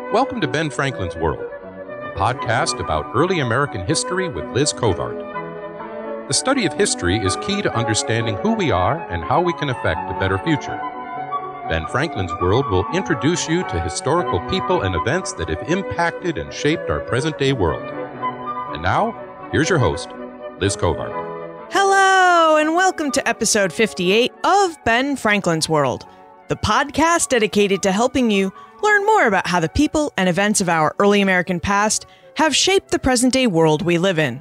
Welcome to Ben Franklin's World, a podcast about early American history with Liz Covart. The study of history is key to understanding who we are and how we can affect a better future. Ben Franklin's World will introduce you to historical people and events that have impacted and shaped our present-day world. And now, here's your host, Liz Covart. Hello, and welcome to episode 58 of Ben Franklin's World, the podcast dedicated to helping you learn more about how the people and events of our early American past have shaped the present-day world we live in.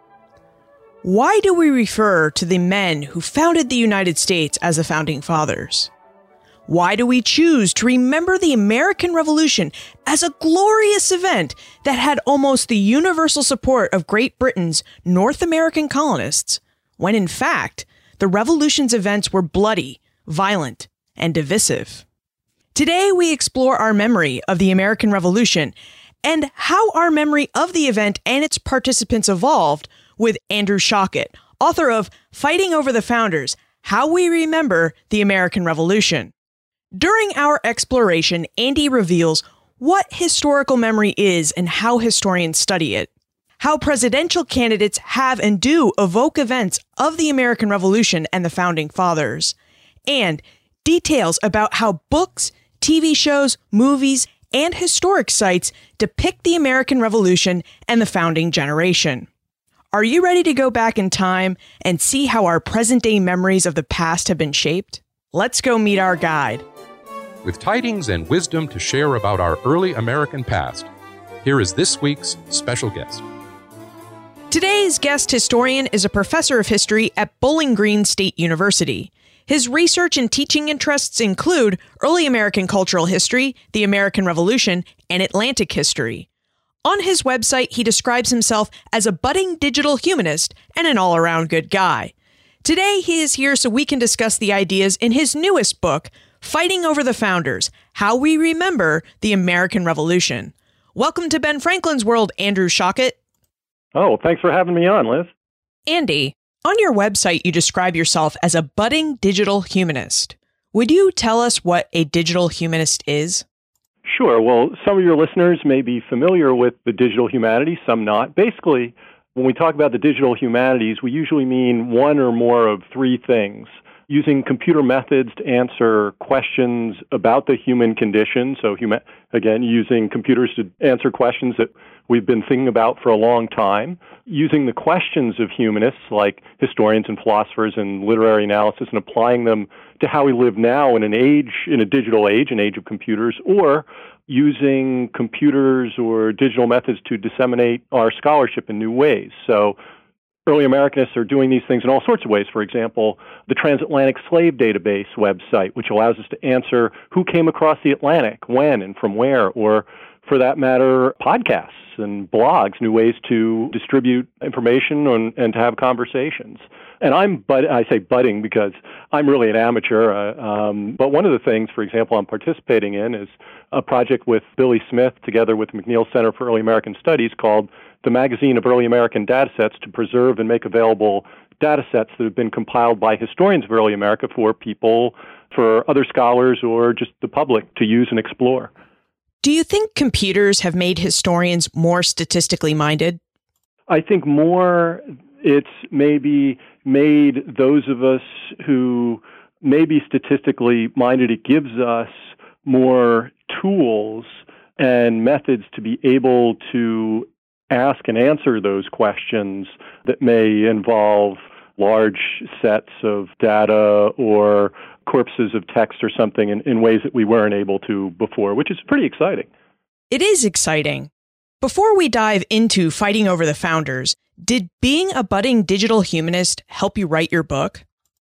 Why do we refer to the men who founded the United States as the Founding Fathers? Why do we choose to remember the American Revolution as a glorious event that had almost the universal support of Great Britain's North American colonists, when in fact, the Revolution's events were bloody, violent, and divisive? Today, we explore our memory of the American Revolution and how our memory of the event and its participants evolved with Andrew Shockett, author of Fighting Over the Founders, How We Remember the American Revolution. During our exploration, Andy reveals what historical memory is and how historians study it, how presidential candidates have and do evoke events of the American Revolution and the Founding Fathers, and details about how books, TV shows, movies, and historic sites depict the American Revolution and the founding generation. Are you ready to go back in time and see how our present-day memories of the past have been shaped? Let's go meet our guide. With tidings and wisdom to share about our early American past, here is this week's special guest. Today's guest historian is a professor of history at Bowling Green State University. His research and teaching interests include early American cultural history, the American Revolution, and Atlantic history. On his website, he describes himself as a budding digital humanist and an all-around good guy. Today, he is here so we can discuss the ideas in his newest book, Fighting Over the Founders, How We Remember the American Revolution. Welcome to Ben Franklin's World, Andrew Shockett. Oh, thanks for having me on, Liz. Andy, on your website, you describe yourself as a budding digital humanist. Would you tell us what a digital humanist is? Sure. Well, some of your listeners may be familiar with the digital humanities, some not. Basically, when we talk about the digital humanities, we usually mean one or more of three things. Using computer methods to answer questions about the human condition. So, again, using computers to answer questions that we've been thinking about for a long time. Using the questions of humanists, like historians and philosophers and literary analysis, and applying them to how we live now in a digital age, an age of computers, or using computers or digital methods to disseminate our scholarship in new ways. So, early Americanists are doing these things in all sorts of ways. For example, the Transatlantic Slave Database website, which allows us to answer who came across the Atlantic, when, and from where, or, for that matter, podcasts and blogs, new ways to distribute information and to have conversations. And I say budding because I'm really an amateur, but one of the things, for example, I'm participating in is a project with Billy Smith together with McNeil Center for Early American Studies called the Magazine of Early American Datasets, to preserve and make available datasets that have been compiled by historians of early America for other scholars or just the public to use and explore. Do you think computers have made historians more statistically minded? I think it's maybe made those of us who may be statistically minded, it gives us more tools and methods to be able to ask and answer those questions that may involve large sets of data or corpuses of text or something in ways that we weren't able to before, which is pretty exciting. It is exciting. Before we dive into Fighting Over the Founders, did being a budding digital humanist help you write your book?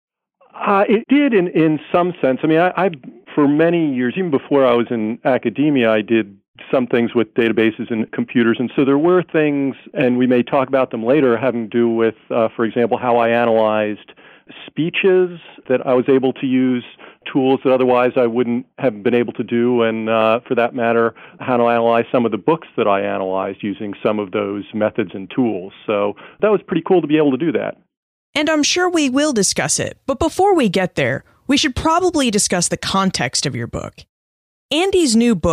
It did in some sense. I mean, I for many years, even before I was in academia, I did some things with databases and computers. And so there were things, and we may talk about them later, having to do with, for example, how I analyzed speeches, that I was able to use tools that otherwise I wouldn't have been able to do, and for that matter, how to analyze some of the books that I analyzed using some of those methods and tools. So that was pretty cool to be able to do that. And I'm sure we will discuss it. But before we get there, we should probably discuss the context of your book. Andy's new book,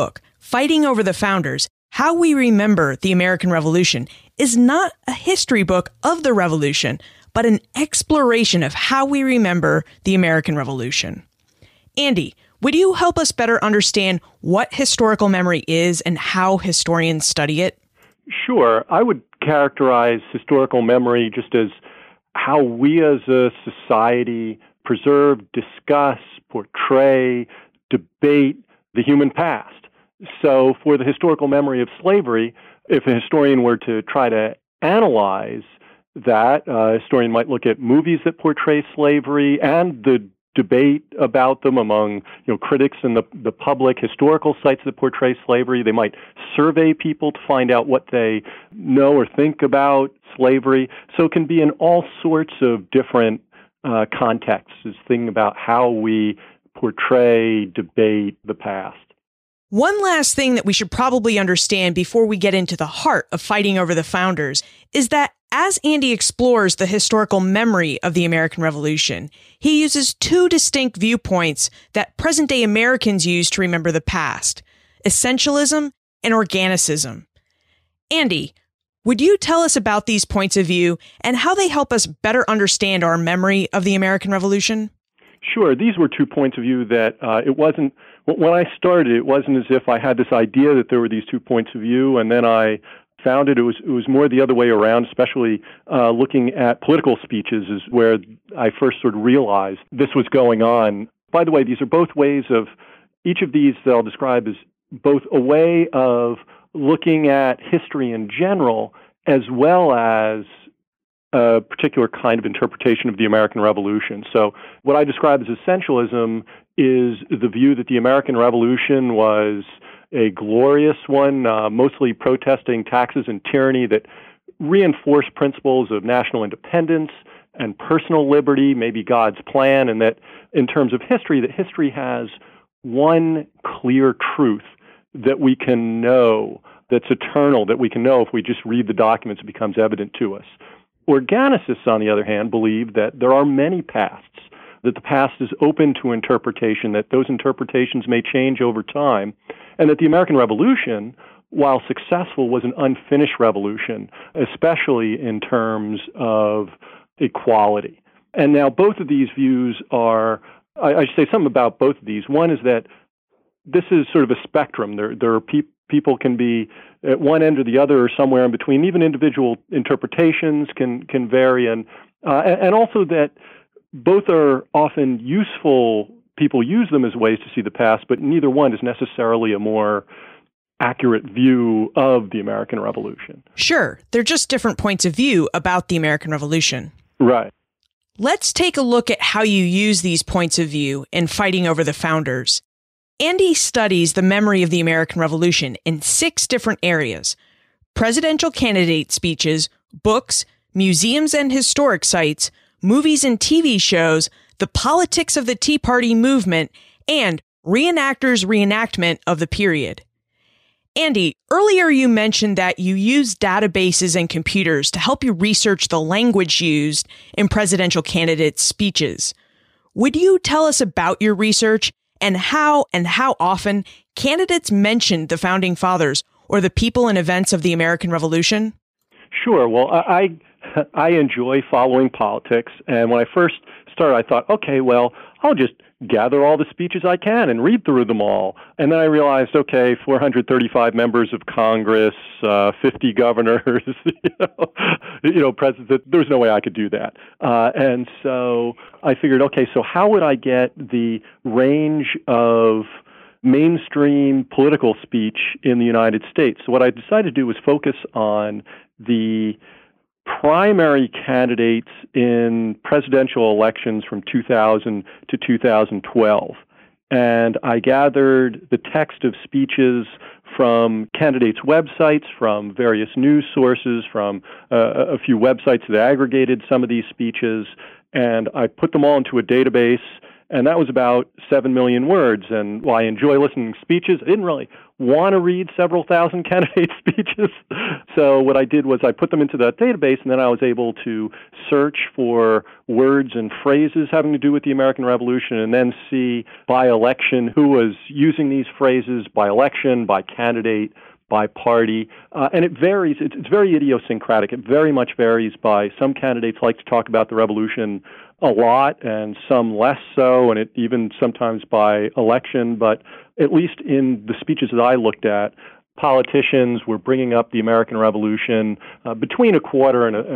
Fighting Over the Founders, How We Remember the American Revolution, is not a history book of the Revolution, but an exploration of how we remember the American Revolution. Andy, would you help us better understand what historical memory is and how historians study it? Sure. I would characterize historical memory just as how we as a society preserve, discuss, portray, debate the human past. So for the historical memory of slavery, if a historian were to try to analyze that, a historian might look at movies that portray slavery and the debate about them among critics and the public, historical sites that portray slavery. They might survey people to find out what they know or think about slavery. So it can be in all sorts of different contexts, this thing about how we portray, debate the past. One last thing that we should probably understand before we get into the heart of Fighting Over the Founders is that as Andy explores the historical memory of the American Revolution, he uses two distinct viewpoints that present-day Americans use to remember the past: essentialism and organicism. Andy, would you tell us about these points of view and how they help us better understand our memory of the American Revolution? Sure. These were 2 points of view that it wasn't, when I started, it wasn't as if I had this idea that there were these 2 points of view, and then I found it was more the other way around, especially looking at political speeches is where I first sort of realized this was going on. By the way, these are both ways of, each of these that I'll describe as both a way of looking at history in general as well as a particular kind of interpretation of the American Revolution. So what I describe as essentialism is the view that the American Revolution was a glorious one, mostly protesting taxes and tyranny that reinforced principles of national independence and personal liberty, maybe God's plan, and that in terms of history, that history has one clear truth that we can know, that's eternal, that we can know if we just read the documents, it becomes evident to us. Organicists, on the other hand, believe that there are many pasts, that the past is open to interpretation, that those interpretations may change over time, and that the American Revolution, while successful, was an unfinished revolution, especially in terms of equality. And now both of these views are, I should say something about both of these. One is that this is sort of a spectrum. There are people can be at one end or the other or somewhere in between. Even individual interpretations can vary, and also that both are often useful. People use them as ways to see the past, but neither one is necessarily a more accurate view of the American Revolution. Sure, they're just different points of view about the American Revolution. Right. Let's take a look at how you use these points of view in Fighting Over the Founders. Andy studies the memory of the American Revolution in 6 different areas: presidential candidate speeches, books, museums and historic sites, movies and TV shows, the politics of the Tea Party movement, and reenactors' reenactment of the period. Andy, earlier you mentioned that you use databases and computers to help you research the language used in presidential candidates' speeches. Would you tell us about your research and how often candidates mentioned the Founding Fathers or the people and events of the American Revolution? Sure. Well, I enjoy following politics, and when I first started, I thought, okay, well, I'll just gather all the speeches I can and read through them all. And then I realized, okay, 435 members of Congress, 50 governors, presidents, there was no way I could do that. And so I figured, okay, so how would I get the range of mainstream political speech in the United States? So what I decided to do was focus on the primary candidates in presidential elections from 2000 to 2012. And I gathered the text of speeches from candidates' websites, from various news sources, from a few websites that aggregated some of these speeches, and I put them all into a database And that was about 7 million words. And while I enjoy listening to speeches, I didn't really want to read several thousand candidate speeches. So what I did was I put them into that database, and then I was able to search for words and phrases having to do with the American Revolution, and then see by election who was using these phrases, by election, by candidate, by party. And it varies. It's very idiosyncratic. It very much varies by some candidates like to talk about the revolution a lot and some less so, and it even sometimes by election. But at least in the speeches that I looked at, politicians were bringing up the American Revolution between a quarter and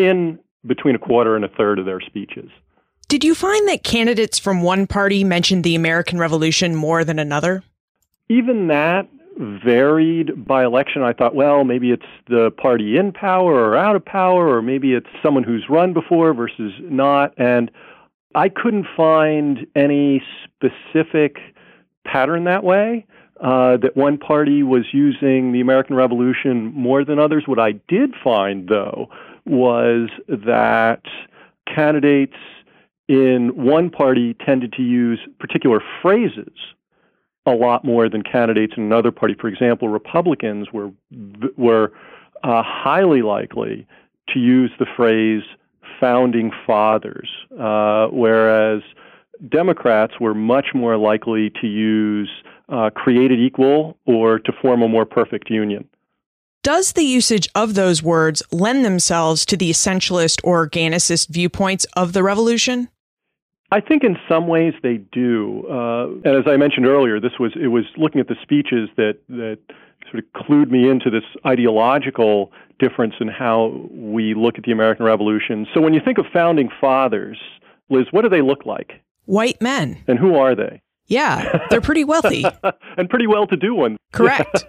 a third of their speeches. Did you find that candidates from one party mentioned the American Revolution more than another? Even that varied by election. I thought, well, maybe it's the party in power or out of power, or maybe it's someone who's run before versus not. And I couldn't find any specific pattern that way, that one party was using the American Revolution more than others. What I did find, though, was that candidates in one party tended to use particular phrases a lot more than candidates in another party. For example, Republicans were highly likely to use the phrase "founding fathers," whereas Democrats were much more likely to use "created equal" or "to form a more perfect union." Does the usage of those words lend themselves to the essentialist or organicist viewpoints of the revolution? I think in some ways they do. And as I mentioned earlier, it was looking at the speeches that sort of clued me into this ideological difference in how we look at the American Revolution. So when you think of founding fathers, Liz, what do they look like? White men. And who are they? Yeah, they're pretty wealthy. And pretty well-to-do ones. Correct.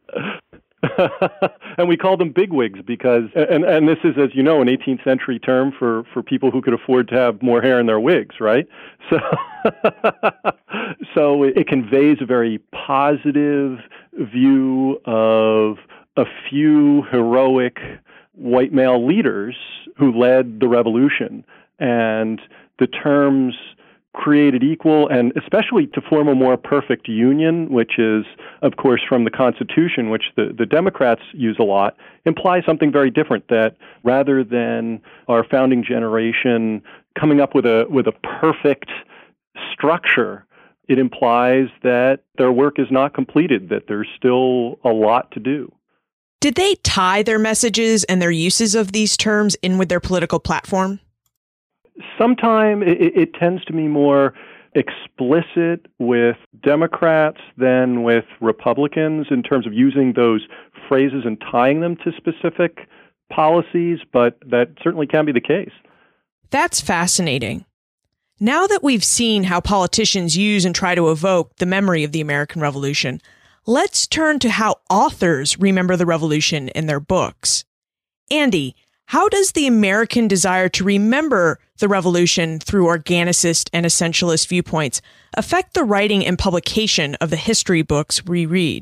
And we call them bigwigs because, and this is, as you know, an 18th century term for people who could afford to have more hair in their wigs, right? So, so it conveys a very positive view of a few heroic white male leaders who led the revolution. And the terms "created equal" and especially "to form a more perfect union," which is, of course, from the Constitution, which the Democrats use a lot, implies something very different, that rather than our founding generation coming up with a perfect structure, it implies that their work is not completed, that there's still a lot to do. Did they tie their messages and their uses of these terms in with their political platform? Sometimes it tends to be more explicit with Democrats than with Republicans in terms of using those phrases and tying them to specific policies, but that certainly can be the case. That's fascinating. Now that we've seen how politicians use and try to evoke the memory of the American Revolution, let's turn to how authors remember the revolution in their books. Andy, how does the American desire to remember the revolution through organicist and essentialist viewpoints affect the writing and publication of the history books we read?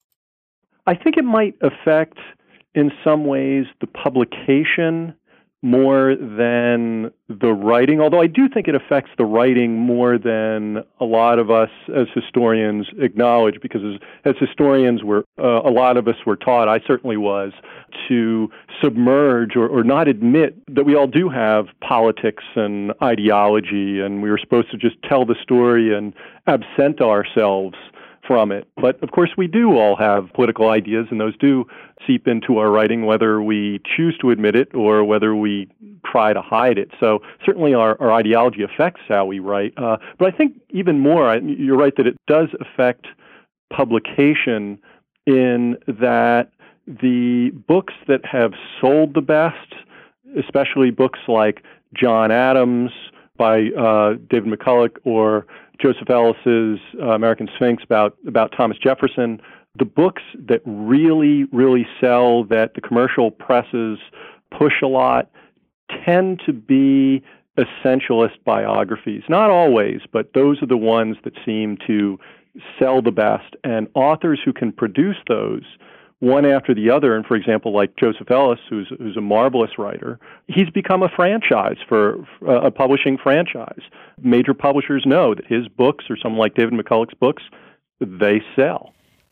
I think it might affect, in some ways, the publication more than the writing, although I do think it affects the writing more than a lot of us as historians acknowledge, because as historians, a lot of us were taught, I certainly was, to submerge or not admit that we all do have politics and ideology, and we were supposed to just tell the story and absent ourselves from it. But of course, we do all have political ideas, and those do seep into our writing, whether we choose to admit it or whether we try to hide it. So certainly our ideology affects how we write. But I think even more, you're right that it does affect publication in that the books that have sold the best, especially books like John Adams by David McCulloch or Joseph Ellis's American Sphinx about Thomas Jefferson, the books that really, really sell, that the commercial presses push a lot, tend to be essentialist biographies. Not always, but those are the ones that seem to sell the best. And authors who can produce those one after the other. And for example, like Joseph Ellis, who's a marvelous writer, he's become a franchise for a publishing franchise. Major publishers know that his books, or someone like David McCulloch's books, they sell.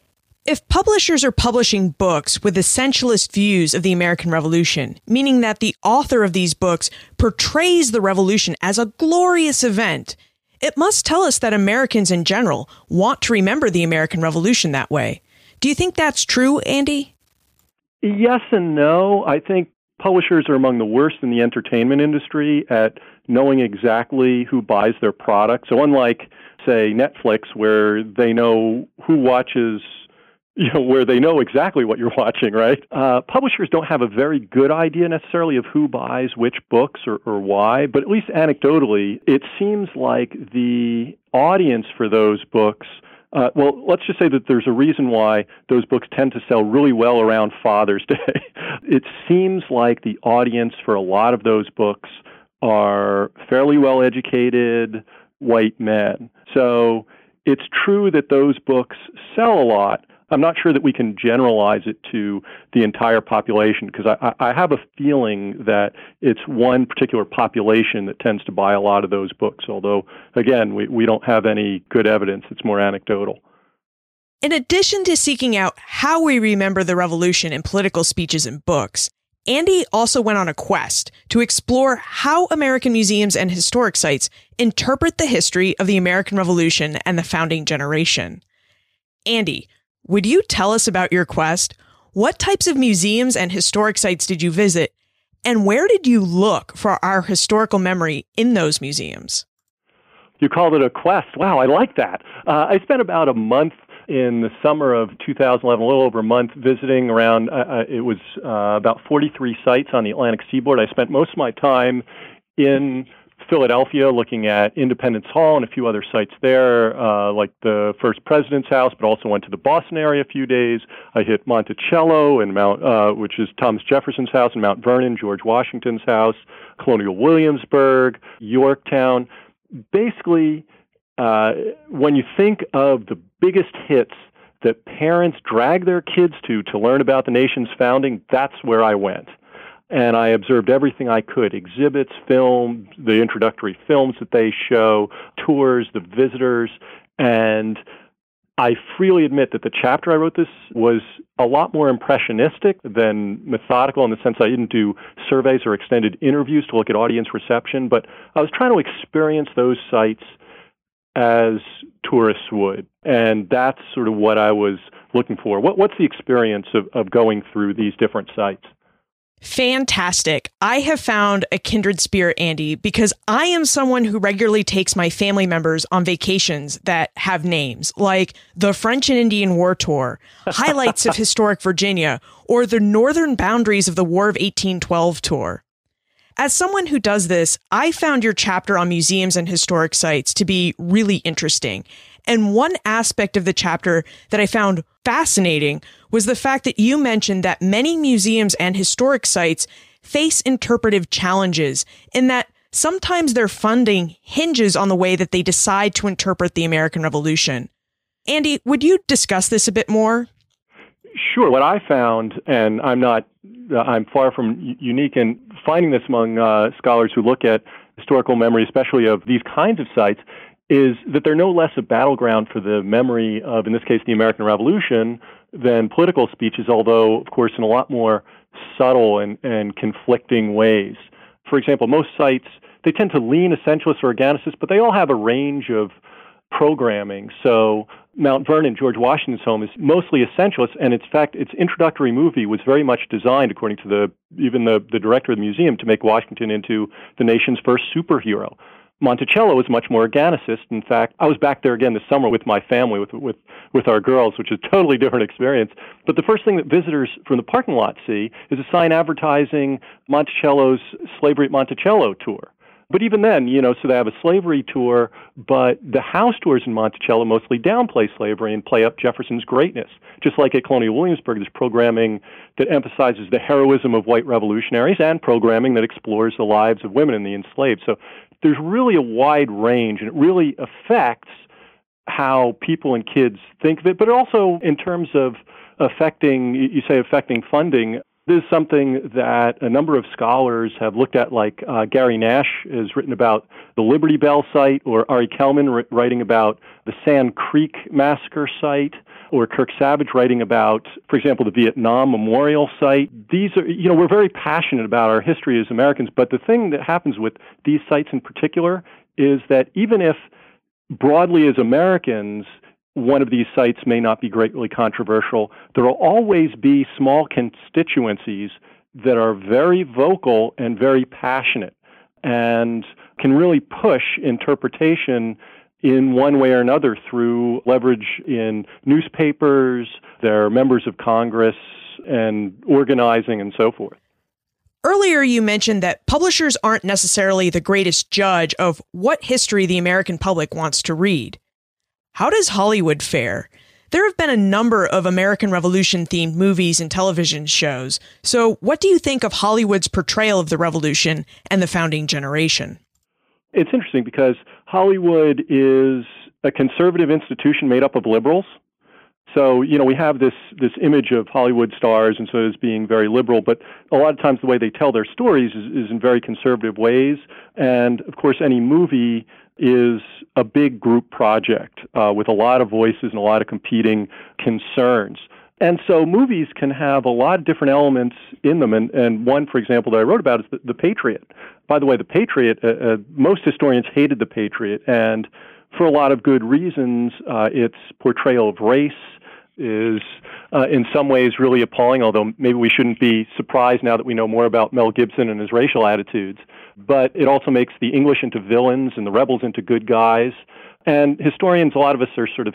If publishers are publishing books with essentialist views of the American Revolution, meaning that the author of these books portrays the revolution as a glorious event, it must tell us that Americans in general want to remember the American Revolution that way. Do you think that's true, Andy? Yes and no. I think publishers are among the worst in the entertainment industry at knowing exactly who buys their product. So unlike, say, Netflix, where they know who watches, where they know exactly what you're watching, right? Publishers don't have a very good idea necessarily of who buys which books or why, but at least anecdotally, it seems like the audience for those books, let's just say that there's a reason why those books tend to sell really well around Father's Day. It seems like the audience for a lot of those books are fairly well-educated white men. So it's true that those books sell a lot. I'm not sure that we can generalize it to the entire population, because I have a feeling that it's one particular population that tends to buy a lot of those books, although, again, we don't have any good evidence. It's more anecdotal. In addition to seeking out how we remember the revolution in political speeches and books, Andy also went on a quest to explore how American museums and historic sites interpret the history of the American Revolution and the founding generation. Andy, would you tell us about your quest? What types of museums and historic sites did you visit? And where did you look for our historical memory in those museums? You called it a quest. Wow, I like that. I spent about a month in the summer of 2011, a little over a month, visiting around, it was about 43 sites on the Atlantic seaboard. I spent most of my time in Philadelphia looking at Independence Hall and a few other sites there, like the first president's house, but also went to the Boston area a few days. I hit Monticello and which is Thomas Jefferson's house, and Mount Vernon, George Washington's house, Colonial Williamsburg, Yorktown. Basically, when you think of the biggest hits that parents drag their kids to learn about the nation's founding, that's where I went. And I observed everything I could, exhibits, film, the introductory films that they show, tours, the visitors. And I freely admit that the chapter I wrote this was a lot more impressionistic than methodical, in the sense I didn't do surveys or extended interviews to look at audience reception, but I was trying to experience those sites as tourists would. And that's sort of what I was looking for. What's the experience of going through these different sites? Fantastic. I have found a kindred spirit, Andy, because I am someone who regularly takes my family members on vacations that have names, like the French and Indian War Tour, Highlights of Historic Virginia, or the Northern Boundaries of the War of 1812 Tour. As someone who does this, I found your chapter on museums and historic sites to be really interesting. And one aspect of the chapter that I found fascinating was the fact that you mentioned that many museums and historic sites face interpretive challenges, in that sometimes their funding hinges on the way that they decide to interpret the American Revolution. Andy, would you discuss this a bit more? Sure. What I found, and I'm far from unique in finding this among scholars who look at historical memory, especially of these kinds of sites, is that they're no less a battleground for the memory of, in this case, the American Revolution than political speeches, although, of course, in a lot more subtle and conflicting ways. For example, most sites, they tend to lean essentialist or organicist, but they all have a range of programming. So Mount Vernon, George Washington's home, is mostly essentialist, and in fact, its introductory movie was very much designed, according to even the director of the museum, to make Washington into the nation's first superhero. Monticello is much more organicist. In fact, I was back there again this summer with my family, with our girls, which is a totally different experience. But the first thing that visitors from the parking lot see is a sign advertising Monticello's Slavery at Monticello tour. But even then, so they have a slavery tour, but the house tours in Monticello mostly downplay slavery and play up Jefferson's greatness. Just like at Colonial Williamsburg, there's programming that emphasizes the heroism of white revolutionaries and programming that explores the lives of women and the enslaved. So there's really a wide range, and it really affects how people and kids think of it, but also in terms of affecting, you say affecting funding. This is something that a number of scholars have looked at, like Gary Nash has written about the Liberty Bell site, or Ari Kelman writing about the Sand Creek Massacre site, or Kirk Savage writing about, for example, the Vietnam Memorial site. These are, we're very passionate about our history as Americans, but the thing that happens with these sites in particular is that even if broadly as Americans, one of these sites may not be greatly controversial, there will always be small constituencies that are very vocal and very passionate and can really push interpretation in one way or another through leverage in newspapers, their members of Congress, and organizing and so forth. Earlier, you mentioned that publishers aren't necessarily the greatest judge of what history the American public wants to read. How does Hollywood fare? There have been a number of American Revolution-themed movies and television shows. So what do you think of Hollywood's portrayal of the Revolution and the founding generation? It's interesting because Hollywood is a conservative institution made up of liberals. So, we have this image of Hollywood stars and so as being very liberal, but a lot of times the way they tell their stories is in very conservative ways. And, of course, any movie is a big group project with a lot of voices and a lot of competing concerns. And so movies can have a lot of different elements in them. And one, for example, that I wrote about is the Patriot. By the way, the Patriot, most historians hated the Patriot, and for a lot of good reasons. Its portrayal of race is in some ways really appalling, although maybe we shouldn't be surprised now that we know more about Mel Gibson and his racial attitudes. But it also makes the English into villains and the rebels into good guys. And historians, a lot of us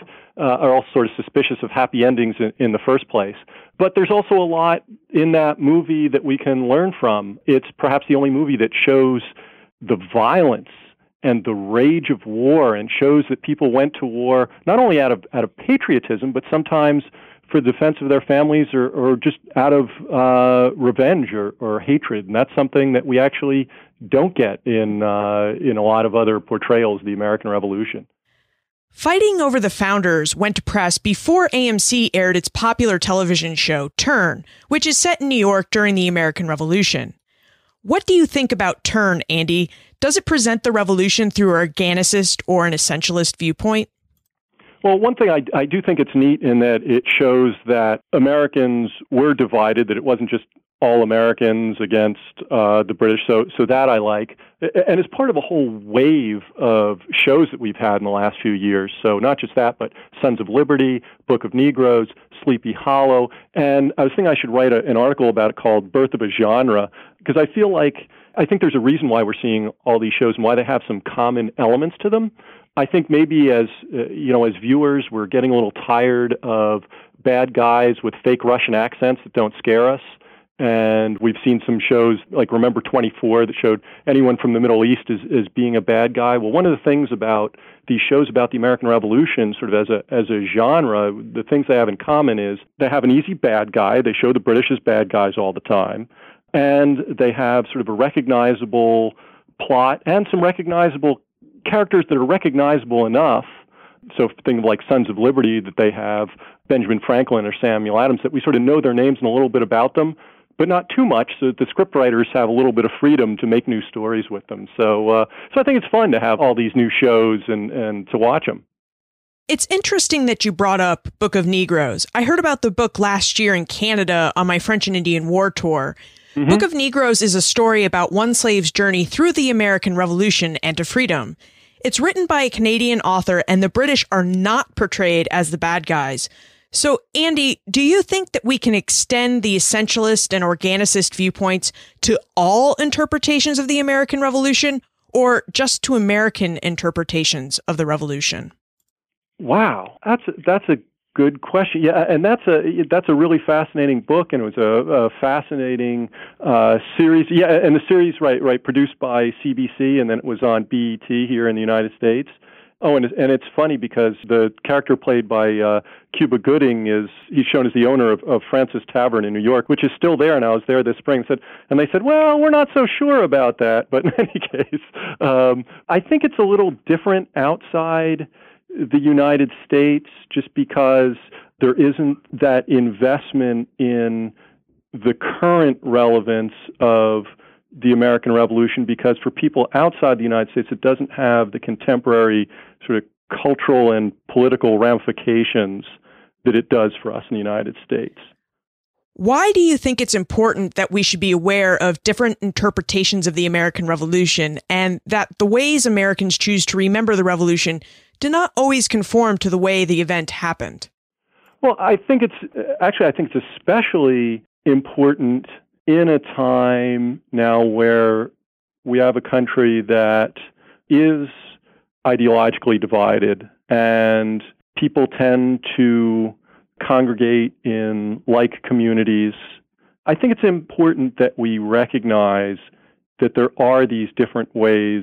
are all sort of suspicious of happy endings in the first place. But there's also a lot in that movie that we can learn from. It's perhaps the only movie that shows the violence and the rage of war, and shows that people went to war not only out of patriotism, but sometimes for the defense of their families or just out of revenge or hatred. And that's something that we actually don't get in a lot of other portrayals of the American Revolution. Fighting over the Founders went to press before AMC aired its popular television show, Turn, which is set in New York during the American Revolution. What do you think about Turn, Andy? Does it present the revolution through an organicist or an essentialist viewpoint? Well, one thing I do think it's neat in that it shows that Americans were divided, that it wasn't just all Americans against the British. So that I like. And it's part of a whole wave of shows that we've had in the last few years. So not just that, but Sons of Liberty, Book of Negroes, Sleepy Hollow. And I was thinking I should write an article about it called Birth of a Genre, because I think there's a reason why we're seeing all these shows and why they have some common elements to them. I think maybe as viewers, we're getting a little tired of bad guys with fake Russian accents that don't scare us. And we've seen some shows like Remember 24 that showed anyone from the Middle East as being a bad guy. Well, one of the things about these shows about the American Revolution, sort of as a genre, the things they have in common is they have an easy bad guy. They show the British as bad guys all the time. And they have sort of a recognizable plot and some recognizable characters that are recognizable enough. So things like Sons of Liberty, that they have Benjamin Franklin or Samuel Adams, that we sort of know their names and a little bit about them, but not too much, so that the scriptwriters have a little bit of freedom to make new stories with them. So I think it's fun to have all these new shows and to watch them. It's interesting that you brought up Book of Negroes. I heard about the book last year in Canada on my French and Indian War tour. Mm-hmm. Book of Negroes is a story about one slave's journey through the American Revolution and to freedom. It's written by a Canadian author, and the British are not portrayed as the bad guys. So, Andy, do you think that we can extend the essentialist and organicist viewpoints to all interpretations of the American Revolution, or just to American interpretations of the Revolution? Wow, that's a good question. Yeah, and that's a really fascinating book, and it was a fascinating series. Yeah, and the series, right, produced by CBC, and then it was on BET here in the United States. Oh, and it's funny because the character played by Cuba Gooding he's shown as the owner of Francis Tavern in New York, which is still there. And I was there this spring. And they said, well, we're not so sure about that. But in any case, I think it's a little different outside the United States, just because there isn't that investment in the current relevance of the American Revolution, because for people outside the United States, it doesn't have the contemporary sort of cultural and political ramifications that it does for us in the United States. Why do you think it's important that we should be aware of different interpretations of the American Revolution, and that the ways Americans choose to remember the Revolution do not always conform to the way the event happened? Well, I think it's especially important in a time now where we have a country that is ideologically divided, and people tend to congregate in like communities. I think it's important that we recognize that there are these different ways,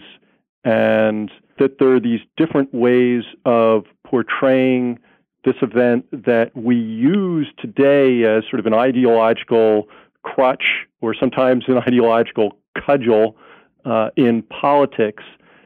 and that there are these different ways of portraying this event that we use today as sort of an ideological crutch, or sometimes an ideological cudgel in politics,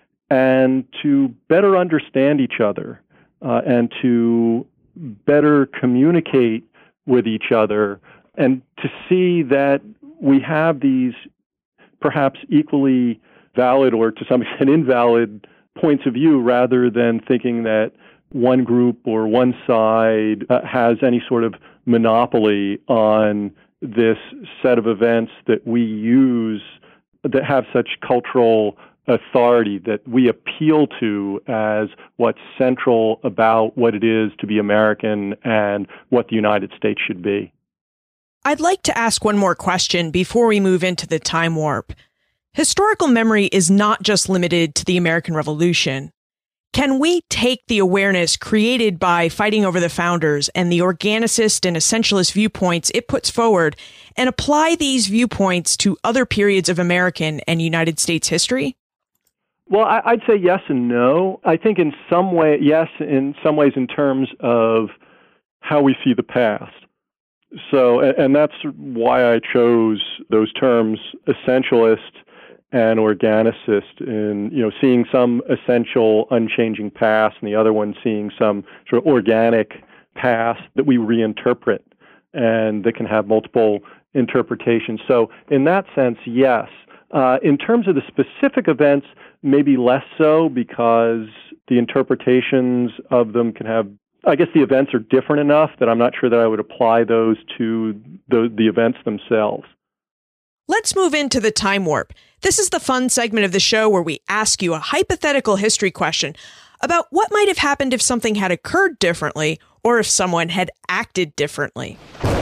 and to better understand each other and to better communicate with each other, and to see that we have these perhaps equally valid or to some extent invalid points of view, rather than thinking that one group or one side has any sort of monopoly on this set of events that we use that have such cultural authority, that we appeal to as what's central about what it is to be American and what the United States should be. I'd like to ask one more question before we move into the time warp. Historical memory is not just limited to the American Revolution. Can we take the awareness created by fighting over the founders and the organicist and essentialist viewpoints it puts forward and apply these viewpoints to other periods of American and United States history? Well, I'd say yes and no. I think in some way, yes, in some ways in terms of how we see the past. So, and that's why I chose those terms, essentialist and organicist, in, seeing some essential, unchanging past, and the other one seeing some sort of organic past that we reinterpret and that can have multiple interpretations. So in that sense, yes. In terms of the specific events, maybe less so, because the interpretations of them can have, I guess the events are different enough that I'm not sure that I would apply those to the events themselves. Let's move into the time warp. This is the fun segment of the show where we ask you a hypothetical history question about what might have happened if something had occurred differently, or if someone had acted differently.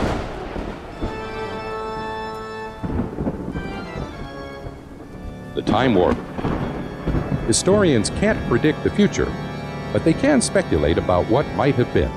The time warp. Historians can't predict the future, but they can speculate about what might have been.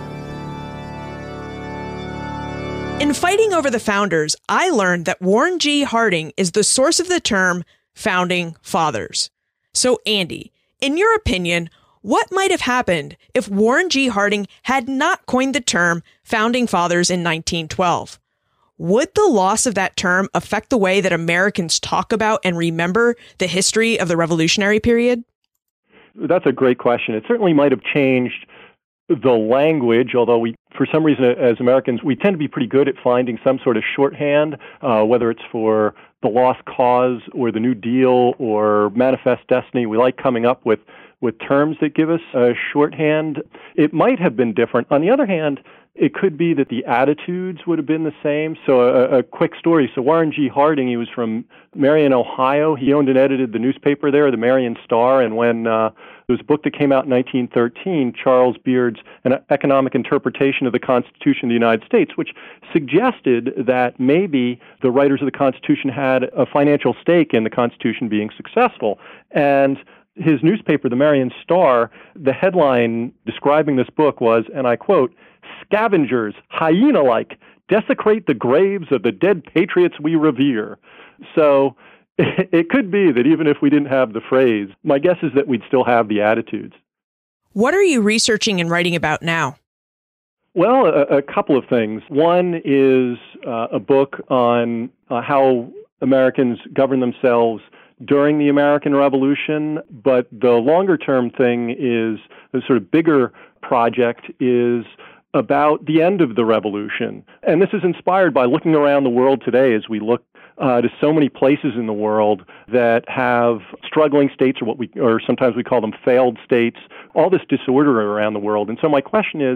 In fighting over the founders, I learned that Warren G. Harding is the source of the term founding fathers. So, Andy, in your opinion, what might have happened if Warren G. Harding had not coined the term founding fathers in 1912? Would the loss of that term affect the way that Americans talk about and remember the history of the Revolutionary period? That's a great question. It certainly might have changed the language, although we, for some reason, as Americans, we tend to be pretty good at finding some sort of shorthand, whether it's for the Lost Cause or the New Deal or Manifest Destiny. We like coming up with terms that give us a shorthand. It might have been different. On the other hand, it could be that the attitudes would have been the same. So a quick story. So Warren G. Harding, he was from Marion, Ohio. He owned and edited the newspaper there, the Marion Star. And when there was a book that came out in 1913, Charles Beard's An Economic Interpretation of the Constitution of the United States, which suggested that maybe the writers of the Constitution had a financial stake in the Constitution being successful. And his newspaper, the Marion Star, the headline describing this book was, and I quote, "Scavengers, hyena-like, desecrate the graves of the dead patriots we revere." So it could be that even if we didn't have the phrase, my guess is that we'd still have the attitudes. What are you researching and writing about now? Well, a couple of things. One is a book on how Americans govern themselves during the American Revolution, but the longer-term thing is, the sort of bigger project is about the end of the revolution. And this is inspired by looking around the world today as we look to so many places in the world that have struggling states, or sometimes we call them failed states, all this disorder around the world. And so my question is,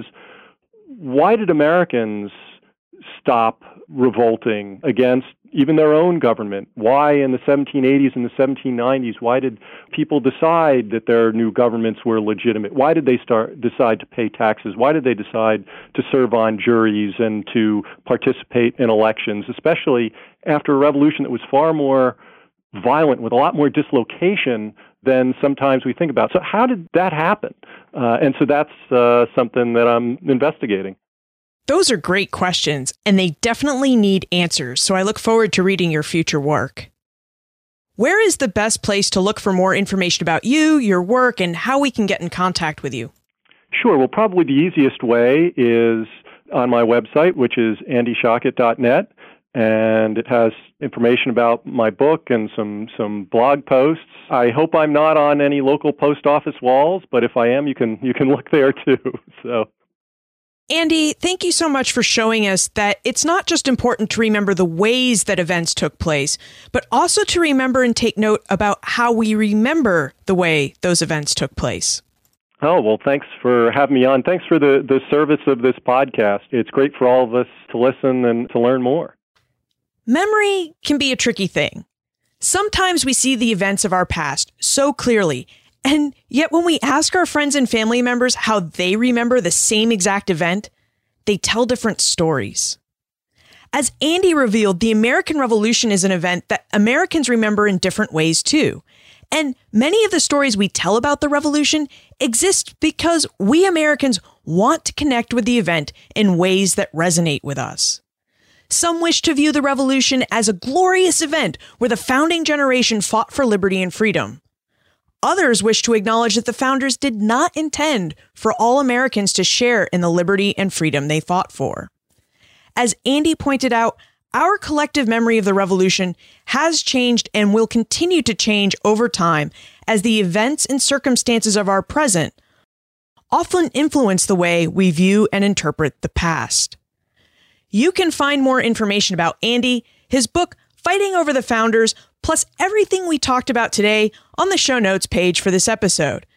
why did Americans stop revolting against even their own government? Why in the 1780s and the 1790s, why did people decide that their new governments were legitimate? Why did they decide to pay taxes? Why did they decide to serve on juries and to participate in elections, especially after a revolution that was far more violent with a lot more dislocation than sometimes we think about? So how did that happen? And so that's something that I'm investigating. Those are great questions, and they definitely need answers, so I look forward to reading your future work. Where is the best place to look for more information about you, your work, and how we can get in contact with you? Sure. Well, probably the easiest way is on my website, which is andyshockett.net, and it has information about my book and some blog posts. I hope I'm not on any local post office walls, but if I am, you can look there too. So. Andy, thank you so much for showing us that it's not just important to remember the ways that events took place, but also to remember and take note about how we remember the way those events took place. Oh, well, thanks for having me on. Thanks for the service of this podcast. It's great for all of us to listen and to learn more. Memory can be a tricky thing. Sometimes we see the events of our past so clearly, and yet when we ask our friends and family members how they remember the same exact event, they tell different stories. As Andy revealed, the American Revolution is an event that Americans remember in different ways too. And many of the stories we tell about the revolution exist because we Americans want to connect with the event in ways that resonate with us. Some wish to view the revolution as a glorious event where the founding generation fought for liberty and freedom. Others wish to acknowledge that the founders did not intend for all Americans to share in the liberty and freedom they fought for. As Andy pointed out, our collective memory of the revolution has changed and will continue to change over time as the events and circumstances of our present often influence the way we view and interpret the past. You can find more information about Andy, his book, Fighting Over the Founders, plus everything we talked about today on the show notes page for this episode,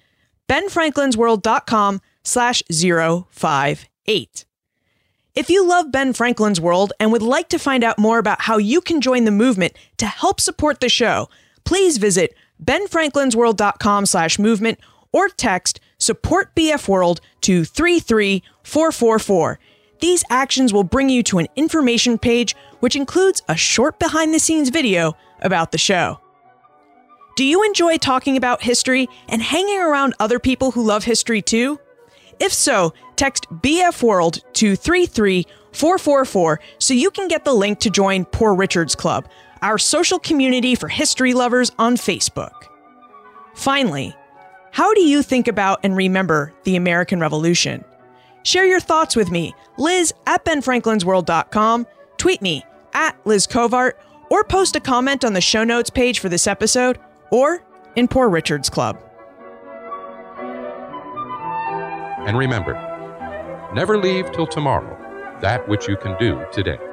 benfranklinsworld.com/058. If you love Ben Franklin's World and would like to find out more about how you can join the movement to help support the show, please visit benfranklinsworld.com/movement or text Support BF World to 33444. These actions will bring you to an information page, which includes a short behind-the-scenes video about the show. Do you enjoy talking about history and hanging around other people who love history too? If so, text BF World to 33444 so you can get the link to join Poor Richard's Club, our social community for history lovers on Facebook. Finally, how do you think about and remember the American Revolution? Share your thoughts with me, Liz at benfranklinsworld.com, tweet me at Liz Covart, or post a comment on the show notes page for this episode, or in Poor Richard's Club. And remember, never leave till tomorrow that which you can do today.